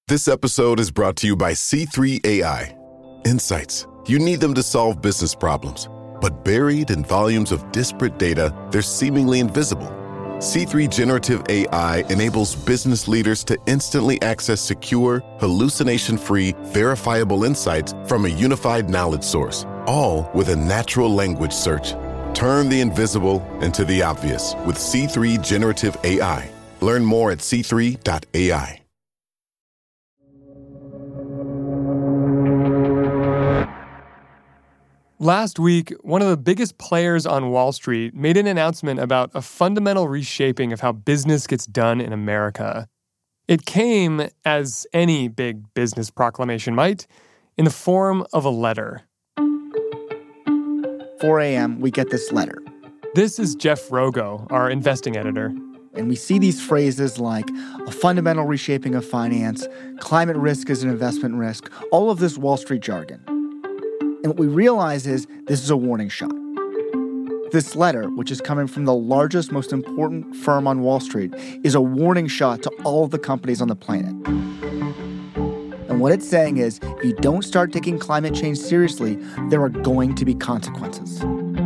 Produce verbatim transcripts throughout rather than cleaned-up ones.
This episode is brought to you by C three A I. Insights. You need them to solve business problems. But buried in volumes of disparate data, they're seemingly invisible. C three Generative A I enables business leaders to instantly access secure, hallucination-free, verifiable insights from a unified knowledge source, all with a natural language search. Turn the invisible into the obvious with C three Generative A I. Learn more at c three dot a i. Last week, one of the biggest players on Wall Street made an announcement about a fundamental reshaping of how business gets done in America. It came, as any big business proclamation might, in the form of a letter. four a.m., we get this letter. This is Jeff Rogo, our investing editor. And we see these phrases like a fundamental reshaping of finance, climate risk is an investment risk, all of this Wall Street jargon. And what we realize is this is a warning shot. This letter, which is coming from the largest, most important firm on Wall Street, is a warning shot to all of the companies on the planet. And what it's saying is, if you don't start taking climate change seriously, there are going to be consequences.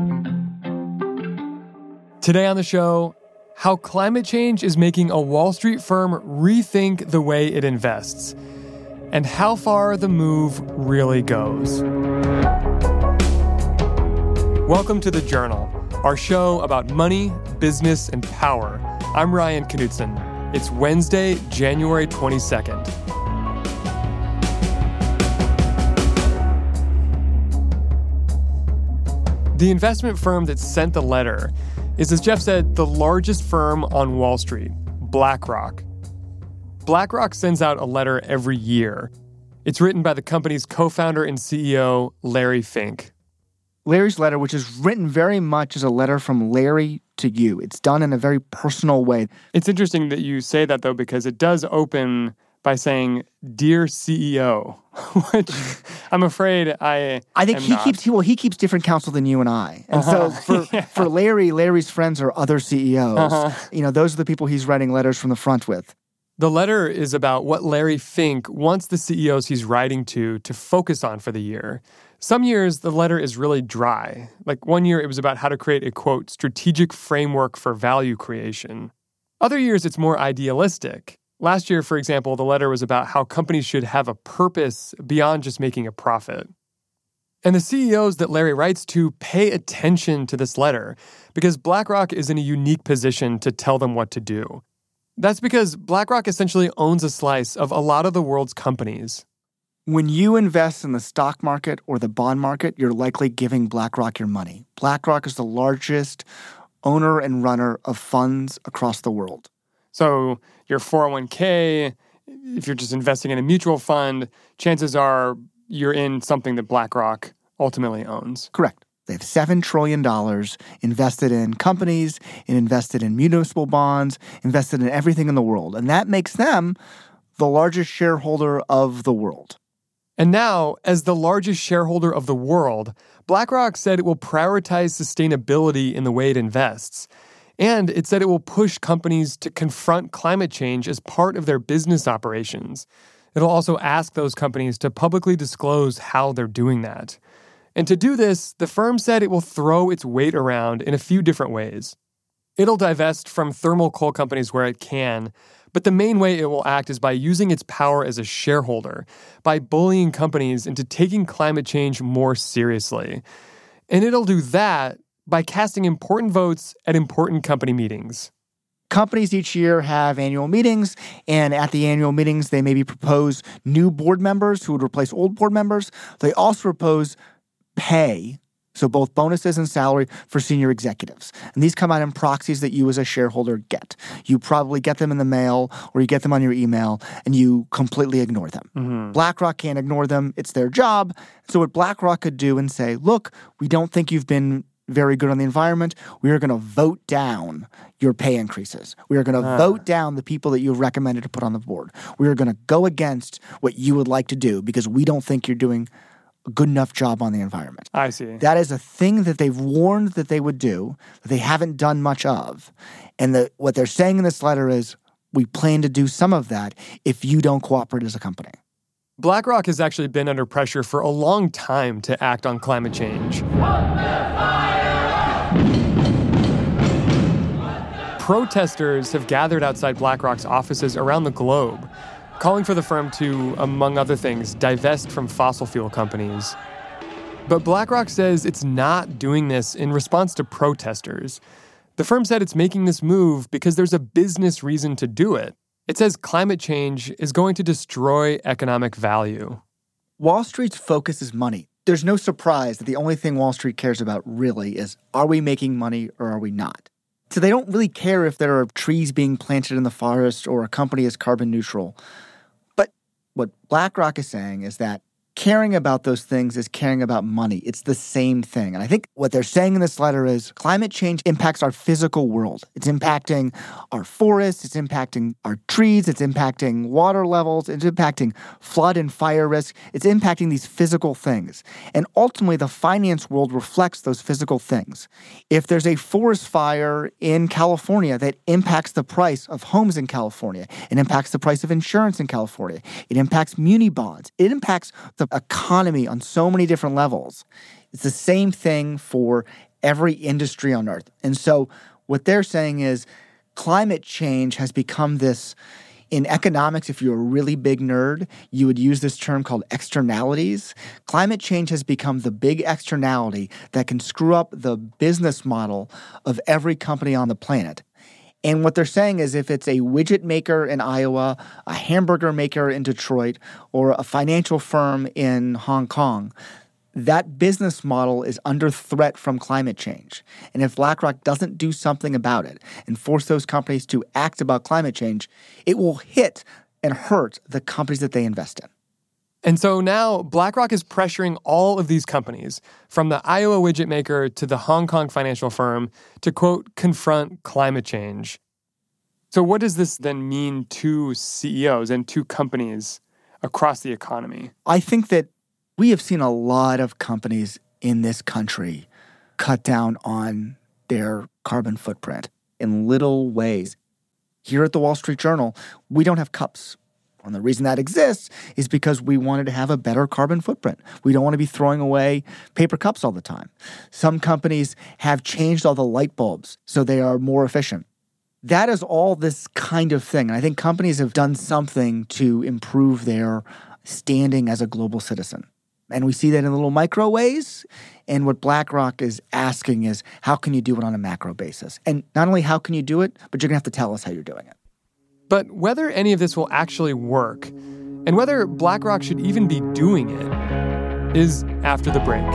Today on the show, how climate change is making a Wall Street firm rethink the way it invests, and how far the move really goes. Welcome to The Journal, our show about money, business, and power. I'm Ryan Knutson. It's Wednesday, January twenty-second. The investment firm that sent the letter is, as Jeff said, the largest firm on Wall Street, BlackRock. BlackRock sends out a letter every year. It's written by the company's co-founder and C E O, Larry Fink. Larry's letter, which is written very much as a letter from Larry to you. It's done in a very personal way. It's interesting that you say that, though, because it does open by saying, "Dear C E O," which I'm afraid I I think am he not. keeps he, well, he keeps different counsel than you and I. And Uh-huh. so for, Yeah. for Larry, Larry's friends are other C E Os. Uh-huh. You know, those are the people he's writing letters from the front with. The letter is about what Larry Fink wants the C E Os he's writing to to focus on for the year. Some years, the letter is really dry. Like one year, it was about how to create a, quote, strategic framework for value creation. Other years, it's more idealistic. Last year, for example, the letter was about how companies should have a purpose beyond just making a profit. And the C E Os that Larry writes to pay attention to this letter because BlackRock is in a unique position to tell them what to do. That's because BlackRock essentially owns a slice of a lot of the world's companies. When you invest in the stock market or the bond market, you're likely giving BlackRock your money. BlackRock is the largest owner and runner of funds across the world. So your four oh one k, if you're just investing in a mutual fund, chances are you're in something that BlackRock ultimately owns. Correct. They have seven trillion dollars invested in companies, and invested in municipal bonds, invested in everything in the world. And that makes them the largest shareholder of the world. And now, as the largest shareholder of the world, BlackRock said it will prioritize sustainability in the way it invests. And it said it will push companies to confront climate change as part of their business operations. It'll also ask those companies to publicly disclose how they're doing that. And to do this, the firm said it will throw its weight around in a few different ways. It'll divest from thermal coal companies where it can, but the main way it will act is by using its power as a shareholder, by bullying companies into taking climate change more seriously. And it'll do that by casting important votes at important company meetings. Companies each year have annual meetings, and at the annual meetings, they maybe propose new board members who would replace old board members. They also propose pay, so both bonuses and salary for senior executives. And these come out in proxies that you as a shareholder get. You probably get them in the mail or you get them on your email and you completely ignore them. Mm-hmm. BlackRock can't ignore them. It's their job. So what BlackRock could do and say, look, we don't think you've been very good on the environment. We are going to vote down your pay increases. We are going to uh. vote down the people that you have recommended to put on the board. We are going to go against what you would like to do because we don't think you're doing a good enough job on the environment. I see. That is a thing that they've warned that they would do, that they haven't done much of. And the, what they're saying in this letter is, we plan to do some of that if you don't cooperate as a company. BlackRock has actually been under pressure for a long time to act on climate change. Protesters have gathered outside BlackRock's offices around the globe, calling for the firm to, among other things, divest from fossil fuel companies. But BlackRock says it's not doing this in response to protesters. The firm said it's making this move because there's a business reason to do it. It says climate change is going to destroy economic value. Wall Street's focus is money. There's no surprise that the only thing Wall Street cares about really is, are we making money or are we not? So they don't really care if there are trees being planted in the forest or a company is carbon neutral. But what BlackRock is saying is that caring about those things is caring about money. It's the same thing. And I think what they're saying in this letter is climate change impacts our physical world. It's impacting our forests. It's impacting our trees. It's impacting water levels. It's impacting flood and fire risk. It's impacting these physical things. And ultimately, the finance world reflects those physical things. If there's a forest fire in California that impacts the price of homes in California, it impacts the price of insurance in California, it impacts muni bonds, it impacts the economy on so many different levels. It's the same thing for every industry on Earth. And so what they're saying is climate change has become this, in economics, if you're a really big nerd, you would use this term called externalities. Climate change has become the big externality that can screw up the business model of every company on the planet. And what they're saying is if it's a widget maker in Iowa, a hamburger maker in Detroit, or a financial firm in Hong Kong, that business model is under threat from climate change. And if BlackRock doesn't do something about it and force those companies to act about climate change, it will hit and hurt the companies that they invest in. And so now BlackRock is pressuring all of these companies, from the Iowa widget maker to the Hong Kong financial firm, to, quote, confront climate change. So what does this then mean to C E Os and to companies across the economy? I think that we have seen a lot of companies in this country cut down on their carbon footprint in little ways. Here at the Wall Street Journal, we don't have cups. And the reason that exists is because we wanted to have a better carbon footprint. We don't want to be throwing away paper cups all the time. Some companies have changed all the light bulbs so they are more efficient. That is all this kind of thing. And I think companies have done something to improve their standing as a global citizen. And we see that in little micro ways. And what BlackRock is asking is, how can you do it on a macro basis? And not only how can you do it, but you're going to have to tell us how you're doing it. But whether any of this will actually work, and whether BlackRock should even be doing it, is after the break.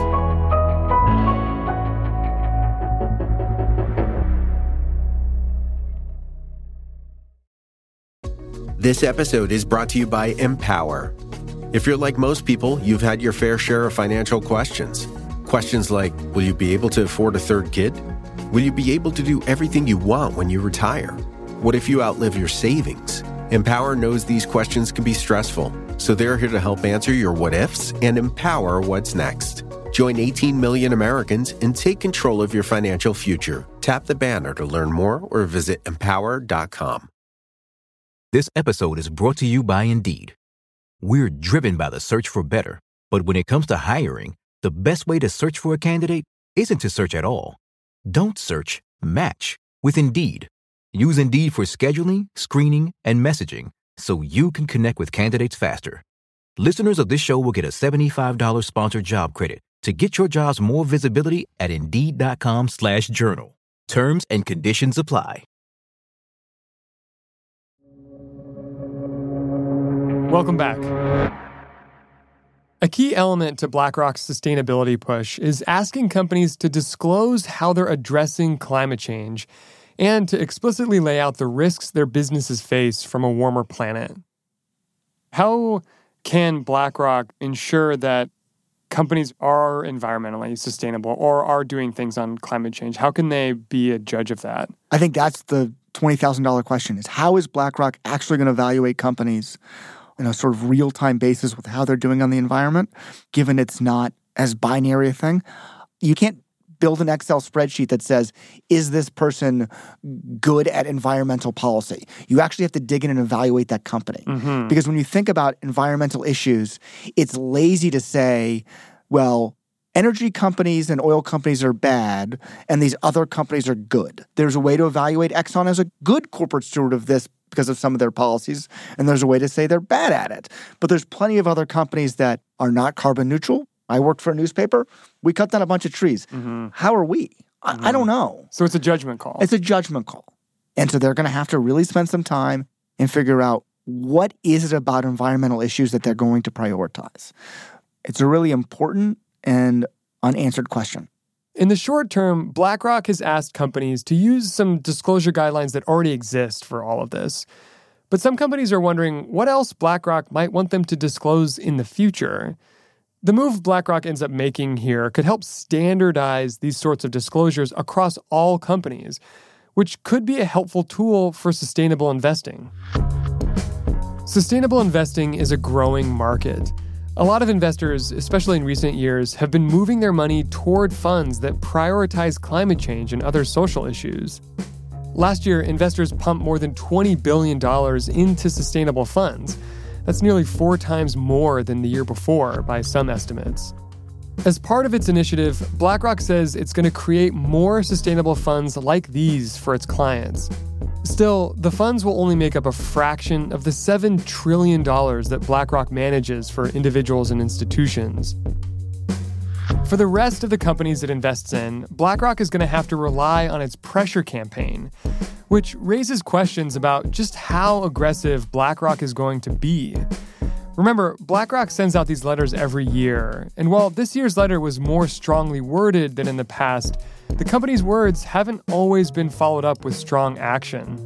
This episode is brought to you by Empower. If you're like most people, you've had your fair share of financial questions. Questions like, will you be able to afford a third kid? Will you be able to do everything you want when you retire? What if you outlive your savings? Empower knows these questions can be stressful, so they're here to help answer your what-ifs and empower what's next. Join eighteen million Americans and take control of your financial future. Tap the banner to learn more or visit empower dot com. This episode is brought to you by Indeed. We're driven by the search for better, but when it comes to hiring, the best way to search for a candidate isn't to search at all. Don't search, match with Indeed. Use Indeed for scheduling, screening, and messaging so you can connect with candidates faster. Listeners of this show will get a seventy-five dollars sponsored job credit to get your jobs more visibility at Indeed.com slash journal. Terms and conditions apply. Welcome back. A key element to BlackRock's sustainability push is asking companies to disclose how they're addressing climate change and to explicitly lay out the risks their businesses face from a warmer planet. How can BlackRock ensure that companies are environmentally sustainable or are doing things on climate change? How can they be a judge of that? I think that's the twenty thousand dollars question, is how is BlackRock actually going to evaluate companies in a sort of real-time basis with how they're doing on the environment, given it's not as binary a thing? You can't build an Excel spreadsheet that says, is this person good at environmental policy? You actually have to dig in and evaluate that company. Mm-hmm. Because when you think about environmental issues, it's lazy to say, well, energy companies and oil companies are bad, and these other companies are good. There's a way to evaluate Exxon as a good corporate steward of this because of some of their policies, and there's a way to say they're bad at it. But there's plenty of other companies that are not carbon neutral. I worked for a newspaper. We cut down a bunch of trees. Mm-hmm. How are we? I, mm-hmm. I don't know. So it's a judgment call. It's a judgment call. And so they're going to have to really spend some time and figure out what is it about environmental issues that they're going to prioritize. It's a really important and unanswered question. In the short term, BlackRock has asked companies to use some disclosure guidelines that already exist for all of this. But some companies are wondering what else BlackRock might want them to disclose in the future. The move BlackRock ends up making here could help standardize these sorts of disclosures across all companies, which could be a helpful tool for sustainable investing. Sustainable investing is a growing market. A lot of investors, especially in recent years, have been moving their money toward funds that prioritize climate change and other social issues. Last year, investors pumped more than twenty billion dollars into sustainable funds. That's nearly four times more than the year before, by some estimates. As part of its initiative, BlackRock says it's going to create more sustainable funds like these for its clients. Still, the funds will only make up a fraction of the seven trillion dollars that BlackRock manages for individuals and institutions. For the rest of the companies it invests in, BlackRock is going to have to rely on its pressure campaign, which raises questions about just how aggressive BlackRock is going to be. Remember, BlackRock sends out these letters every year, and while this year's letter was more strongly worded than in the past, the company's words haven't always been followed up with strong action.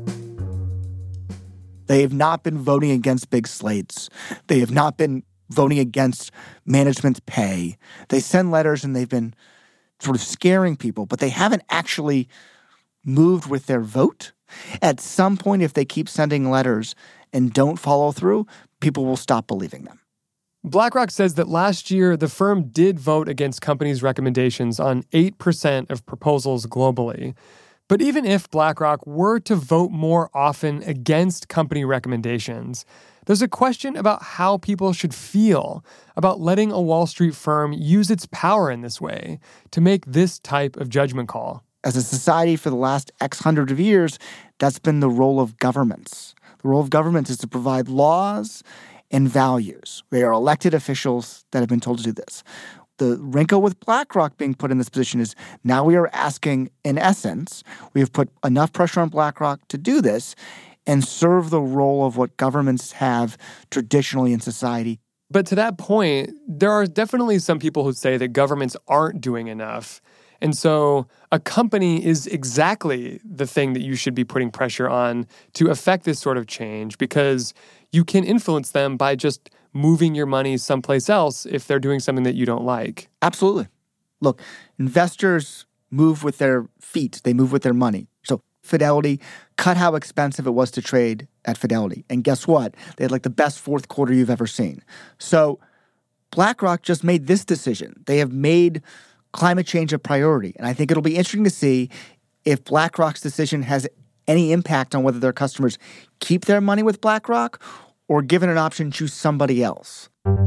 They have not been voting against big slates. They have not been voting against management's pay. They send letters and they've been sort of scaring people, but they haven't actually moved with their vote. At some point, if they keep sending letters and don't follow through, people will stop believing them. BlackRock says that last year, the firm did vote against companies' recommendations on eight percent of proposals globally. But even if BlackRock were to vote more often against company recommendations, there's a question about how people should feel about letting a Wall Street firm use its power in this way to make this type of judgment call. As a society for the last X hundred of years, that's been the role of governments. The role of governments is to provide laws and values. They are elected officials that have been told to do this. The wrinkle with BlackRock being put in this position is now we are asking, in essence, we have put enough pressure on BlackRock to do this and serve the role of what governments have traditionally in society. But to that point, there are definitely some people who say that governments aren't doing enough. And so a company is exactly the thing that you should be putting pressure on to affect this sort of change, because you can influence them by just moving your money someplace else if they're doing something that you don't like. Absolutely. Look, investors move with their feet. They move with their money. So Fidelity cut how expensive it was to trade at Fidelity. And guess what? They had like the best fourth quarter you've ever seen. So BlackRock just made this decision. They have made climate change a priority. And I think it'll be interesting to see if BlackRock's decision has any impact on whether their customers keep their money with BlackRock or, given an option, choose somebody else.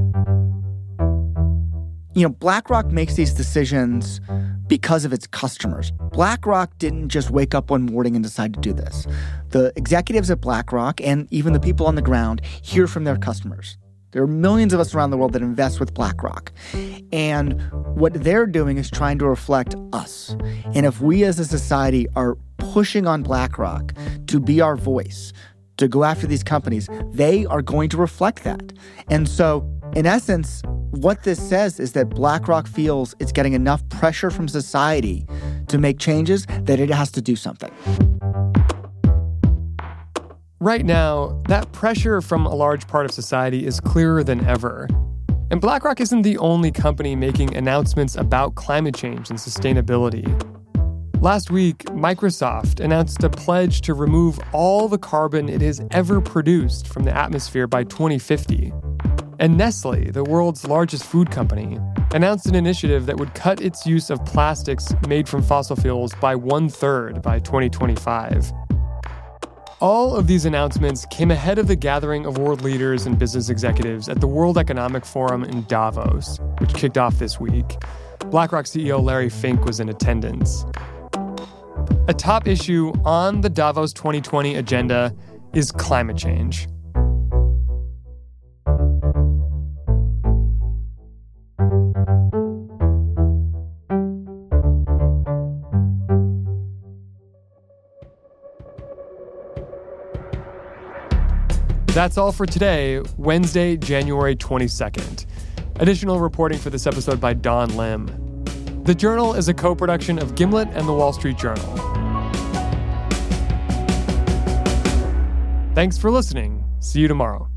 You know, BlackRock makes these decisions because of its customers. BlackRock didn't just wake up one morning and decide to do this. The executives at BlackRock and even the people on the ground hear from their customers. There are millions of us around the world that invest with BlackRock. And what they're doing is trying to reflect us. And if we as a society are pushing on BlackRock to be our voice, to go after these companies, they are going to reflect that. And so, in essence, what this says is that BlackRock feels it's getting enough pressure from society to make changes that it has to do something. Right now, that pressure from a large part of society is clearer than ever. And BlackRock isn't the only company making announcements about climate change and sustainability. Last week, Microsoft announced a pledge to remove all the carbon it has ever produced from the atmosphere by twenty fifty. And Nestle, the world's largest food company, announced an initiative that would cut its use of plastics made from fossil fuels by one-third by twenty twenty-five. All of these announcements came ahead of the gathering of world leaders and business executives at the World Economic Forum in Davos, which kicked off this week. BlackRock C E O Larry Fink was in attendance. A top issue on the Davos twenty twenty agenda is climate change. That's all for today, Wednesday, January twenty-second. Additional reporting for this episode by Don Lim. The Journal is a co-production of Gimlet and The Wall Street Journal. Thanks for listening. See you tomorrow.